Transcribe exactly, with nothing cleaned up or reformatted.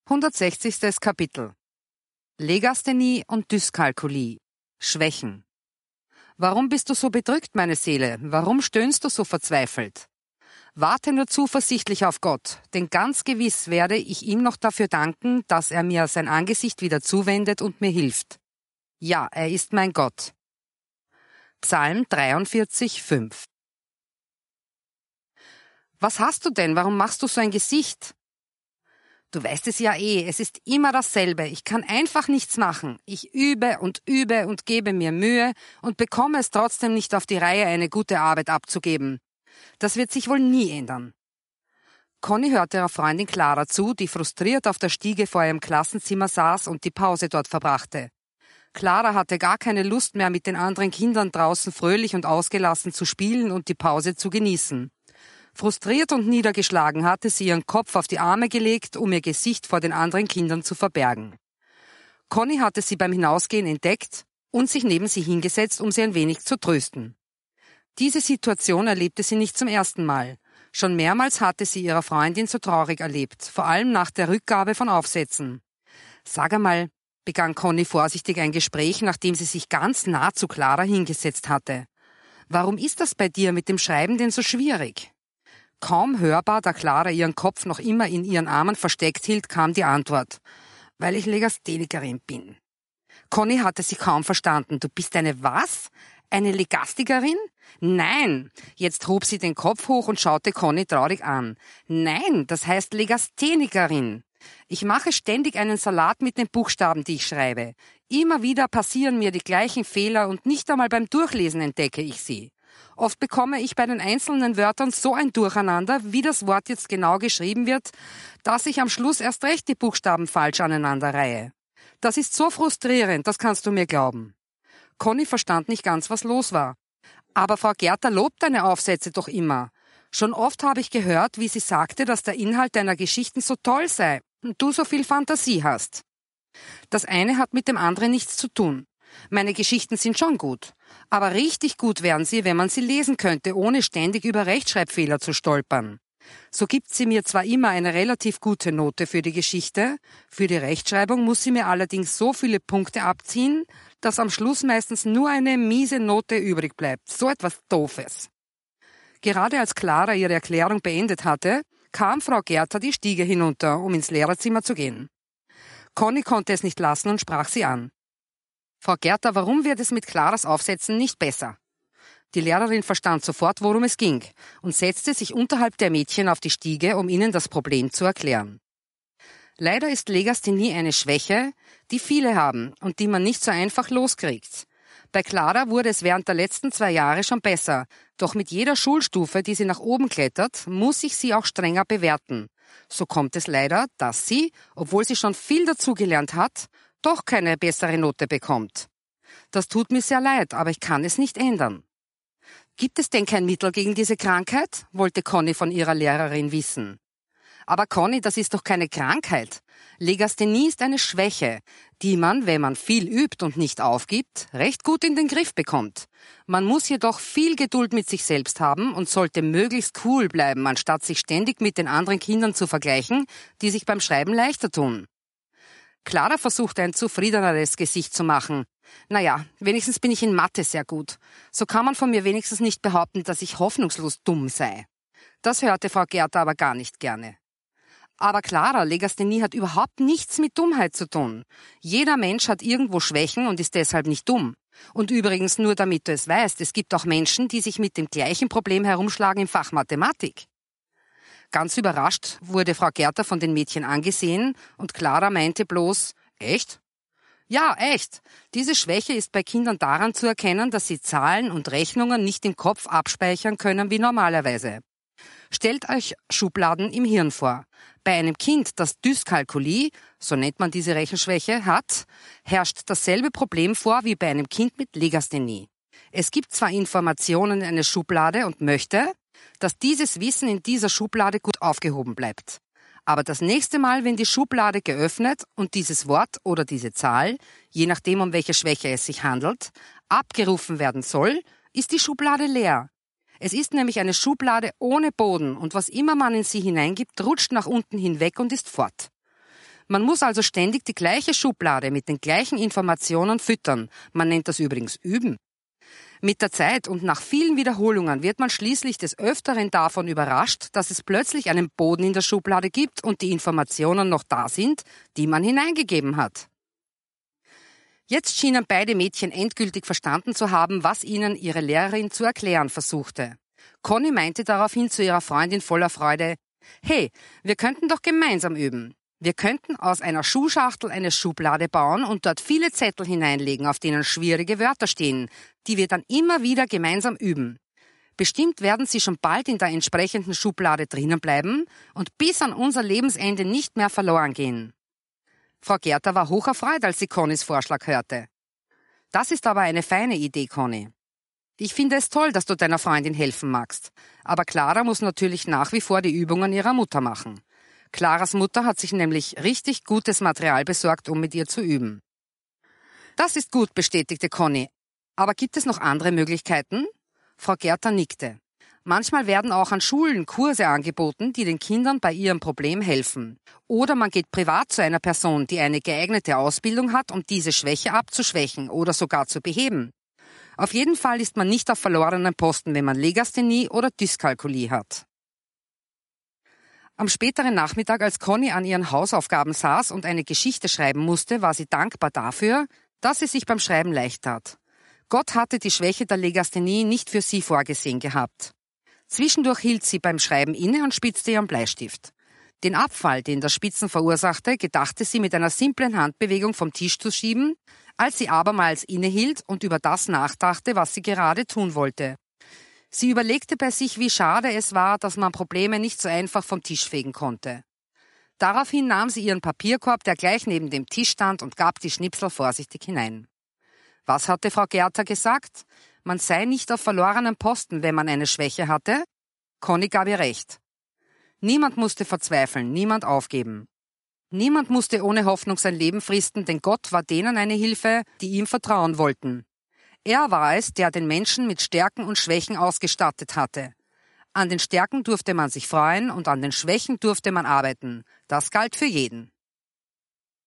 hundertsechzigstes Kapitel. Legasthenie und Dyskalkulie. Schwächen. Warum bist du so bedrückt, meine Seele? Warum stöhnst du so verzweifelt? Warte nur zuversichtlich auf Gott, denn ganz gewiss werde ich ihm noch dafür danken, dass er mir sein Angesicht wieder zuwendet und mir hilft. Ja, er ist mein Gott. Psalm dreiundvierzig, fünf. Was hast du denn? Warum machst du so ein Gesicht? Du weißt es ja eh, es ist immer dasselbe. Ich kann einfach nichts machen. Ich übe und übe und gebe mir Mühe und bekomme es trotzdem nicht auf die Reihe, eine gute Arbeit abzugeben. Das wird sich wohl nie ändern. Conny hörte ihrer Freundin Clara zu, die frustriert auf der Stiege vor ihrem Klassenzimmer saß und die Pause dort verbrachte. Clara hatte gar keine Lust mehr, mit den anderen Kindern draußen fröhlich und ausgelassen zu spielen und die Pause zu genießen. Frustriert und niedergeschlagen hatte sie ihren Kopf auf die Arme gelegt, um ihr Gesicht vor den anderen Kindern zu verbergen. Conny hatte sie beim Hinausgehen entdeckt und sich neben sie hingesetzt, um sie ein wenig zu trösten. Diese Situation erlebte sie nicht zum ersten Mal. Schon mehrmals hatte sie ihrer Freundin so traurig erlebt, vor allem nach der Rückgabe von Aufsätzen. »Sag einmal«, begann Conny vorsichtig ein Gespräch, nachdem sie sich ganz nah zu Clara hingesetzt hatte. »Warum ist das bei dir mit dem Schreiben denn so schwierig?« Kaum hörbar, da Clara ihren Kopf noch immer in ihren Armen versteckt hielt, kam die Antwort. »Weil ich Legasthenikerin bin.« Conny hatte sie kaum verstanden. »Du bist eine was? Eine Legastikerin?« »Nein!« Jetzt hob sie den Kopf hoch und schaute Conny traurig an. »Nein, das heißt Legasthenikerin. Ich mache ständig einen Salat mit den Buchstaben, die ich schreibe. Immer wieder passieren mir die gleichen Fehler und nicht einmal beim Durchlesen entdecke ich sie. Oft bekomme ich bei den einzelnen Wörtern so ein Durcheinander, wie das Wort jetzt genau geschrieben wird, dass ich am Schluss erst recht die Buchstaben falsch aneinanderreihe. Das ist so frustrierend, das kannst du mir glauben.« Conny verstand nicht ganz, was los war. »Aber Frau Gerter lobt deine Aufsätze doch immer. Schon oft habe ich gehört, wie sie sagte, dass der Inhalt deiner Geschichten so toll sei und du so viel Fantasie hast.« Das eine hat mit dem anderen nichts zu tun. Meine Geschichten sind schon gut, aber richtig gut wären sie, wenn man sie lesen könnte, ohne ständig über Rechtschreibfehler zu stolpern. So gibt sie mir zwar immer eine relativ gute Note für die Geschichte, für die Rechtschreibung muss sie mir allerdings so viele Punkte abziehen, dass am Schluss meistens nur eine miese Note übrig bleibt. So etwas Doofes. Gerade als Clara ihre Erklärung beendet hatte, kam Frau Gerter die Stiege hinunter, um ins Lehrerzimmer zu gehen. Conny konnte es nicht lassen und sprach sie an. »Frau Gerter, warum wird es mit Claras Aufsätzen nicht besser?« Die Lehrerin verstand sofort, worum es ging, und setzte sich unterhalb der Mädchen auf die Stiege, um ihnen das Problem zu erklären. Leider ist Legasthenie eine Schwäche, die viele haben und die man nicht so einfach loskriegt. Bei Clara wurde es während der letzten zwei Jahre schon besser, doch mit jeder Schulstufe, die sie nach oben klettert, muss ich sie auch strenger bewerten. So kommt es leider, dass sie, obwohl sie schon viel dazugelernt hat, doch keine bessere Note bekommt. Das tut mir sehr leid, aber ich kann es nicht ändern. »Gibt es denn kein Mittel gegen diese Krankheit?« wollte Conny von ihrer Lehrerin wissen. »Aber Conny, das ist doch keine Krankheit. Legasthenie ist eine Schwäche, die man, wenn man viel übt und nicht aufgibt, recht gut in den Griff bekommt. Man muss jedoch viel Geduld mit sich selbst haben und sollte möglichst cool bleiben, anstatt sich ständig mit den anderen Kindern zu vergleichen, die sich beim Schreiben leichter tun.« Clara versuchte ein zufriedeneres Gesicht zu machen. »Naja, wenigstens bin ich in Mathe sehr gut. So kann man von mir wenigstens nicht behaupten, dass ich hoffnungslos dumm sei.« Das hörte Frau Gerter aber gar nicht gerne. »Aber Clara, Legasthenie hat überhaupt nichts mit Dummheit zu tun. Jeder Mensch hat irgendwo Schwächen und ist deshalb nicht dumm. Und übrigens, nur damit du es weißt, es gibt auch Menschen, die sich mit dem gleichen Problem herumschlagen im Fach Mathematik.« Ganz überrascht wurde Frau Gerter von den Mädchen angesehen und Clara meinte bloß, »Echt?« »Ja, echt. Diese Schwäche ist bei Kindern daran zu erkennen, dass sie Zahlen und Rechnungen nicht im Kopf abspeichern können wie normalerweise. Stellt euch Schubladen im Hirn vor. Bei einem Kind, das Dyskalkulie, so nennt man diese Rechenschwäche, hat, herrscht dasselbe Problem vor wie bei einem Kind mit Legasthenie. Es gibt zwar Informationen in einer Schublade und möchte, dass dieses Wissen in dieser Schublade gut aufgehoben bleibt. Aber das nächste Mal, wenn die Schublade geöffnet und dieses Wort oder diese Zahl, je nachdem um welche Schwäche es sich handelt, abgerufen werden soll, ist die Schublade leer. Es ist nämlich eine Schublade ohne Boden und was immer man in sie hineingibt, rutscht nach unten hinweg und ist fort. Man muss also ständig die gleiche Schublade mit den gleichen Informationen füttern. Man nennt das übrigens Üben. Mit der Zeit und nach vielen Wiederholungen wird man schließlich des Öfteren davon überrascht, dass es plötzlich einen Boden in der Schublade gibt und die Informationen noch da sind, die man hineingegeben hat. Jetzt schienen beide Mädchen endgültig verstanden zu haben, was ihnen ihre Lehrerin zu erklären versuchte. Conny meinte daraufhin zu ihrer Freundin voller Freude: »Hey, wir könnten doch gemeinsam üben. Wir könnten aus einer Schuhschachtel eine Schublade bauen und dort viele Zettel hineinlegen, auf denen schwierige Wörter stehen, die wir dann immer wieder gemeinsam üben. Bestimmt werden sie schon bald in der entsprechenden Schublade drinnen bleiben und bis an unser Lebensende nicht mehr verloren gehen.« Frau Gerter war hocherfreut, als sie Connys Vorschlag hörte. »Das ist aber eine feine Idee, Conny. Ich finde es toll, dass du deiner Freundin helfen magst. Aber Clara muss natürlich nach wie vor die Übungen ihrer Mutter machen. Claras Mutter hat sich nämlich richtig gutes Material besorgt, um mit ihr zu üben.« »Das ist gut«, bestätigte Conny. »Aber gibt es noch andere Möglichkeiten?« Frau Gerter nickte. Manchmal werden auch an Schulen Kurse angeboten, die den Kindern bei ihrem Problem helfen. Oder man geht privat zu einer Person, die eine geeignete Ausbildung hat, um diese Schwäche abzuschwächen oder sogar zu beheben. Auf jeden Fall ist man nicht auf verlorenen Posten, wenn man Legasthenie oder Dyskalkulie hat. Am späteren Nachmittag, als Conny an ihren Hausaufgaben saß und eine Geschichte schreiben musste, war sie dankbar dafür, dass sie sich beim Schreiben leicht tat. Gott hatte die Schwäche der Legasthenie nicht für sie vorgesehen gehabt. Zwischendurch hielt sie beim Schreiben inne und spitzte ihren Bleistift. Den Abfall, den das Spitzen verursachte, gedachte sie mit einer simplen Handbewegung vom Tisch zu schieben, als sie abermals innehielt und über das nachdachte, was sie gerade tun wollte. Sie überlegte bei sich, wie schade es war, dass man Probleme nicht so einfach vom Tisch fegen konnte. Daraufhin nahm sie ihren Papierkorb, der gleich neben dem Tisch stand, und gab die Schnipsel vorsichtig hinein. Was hatte Frau Gerter gesagt? Man sei nicht auf verlorenen Posten, wenn man eine Schwäche hatte? Conny gab ihr recht. Niemand musste verzweifeln, niemand aufgeben. Niemand musste ohne Hoffnung sein Leben fristen, denn Gott war denen eine Hilfe, die ihm vertrauen wollten. Er war es, der den Menschen mit Stärken und Schwächen ausgestattet hatte. An den Stärken durfte man sich freuen und an den Schwächen durfte man arbeiten. Das galt für jeden.